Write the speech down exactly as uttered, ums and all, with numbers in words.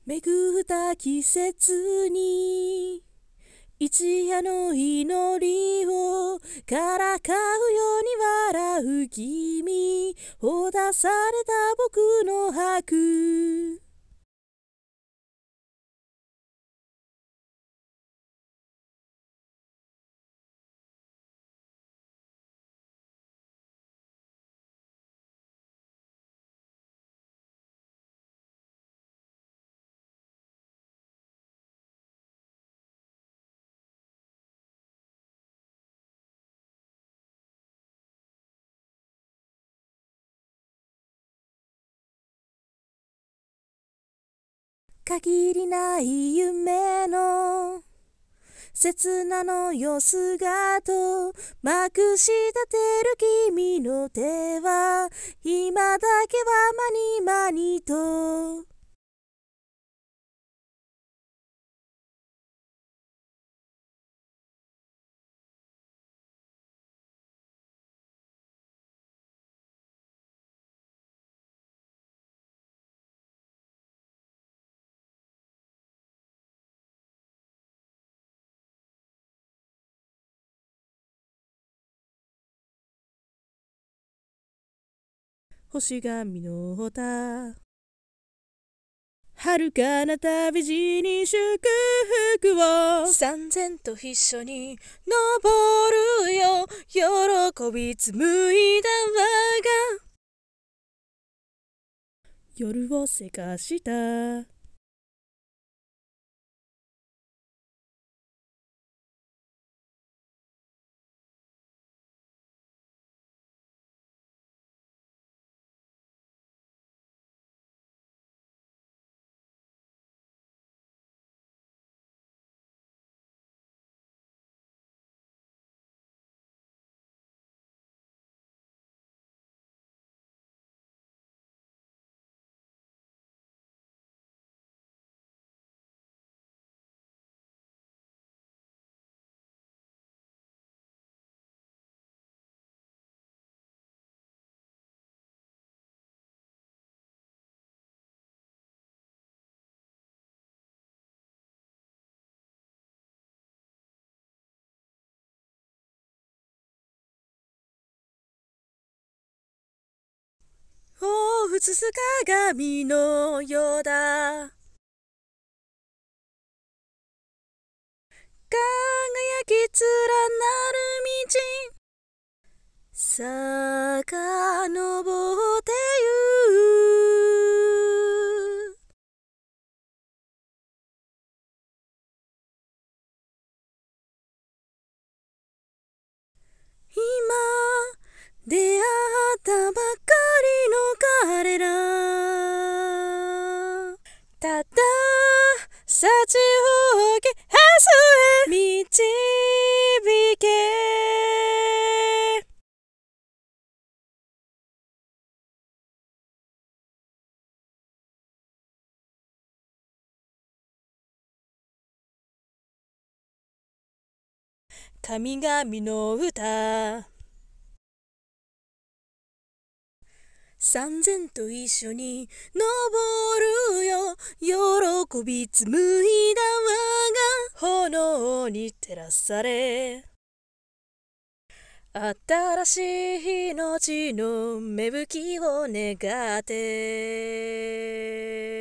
巡った季節に一夜の祈りをからかうように笑う君、ほだされた僕の白。限りない夢の刹那のよすがとまくし立てる君の手は今だけはまにまにと星が実った遥かな旅路に祝福を三千と一緒に登るよ喜び紡いだ我が夜をせかしたを映す鏡のようだ輝き連なる道さかのぼってゆ今出会ったばかりの彼らただ幸を消すへ導け神々の歌三千と一緒に登るよ喜び紡いだ我が炎に照らされ新しい命の芽吹きを願って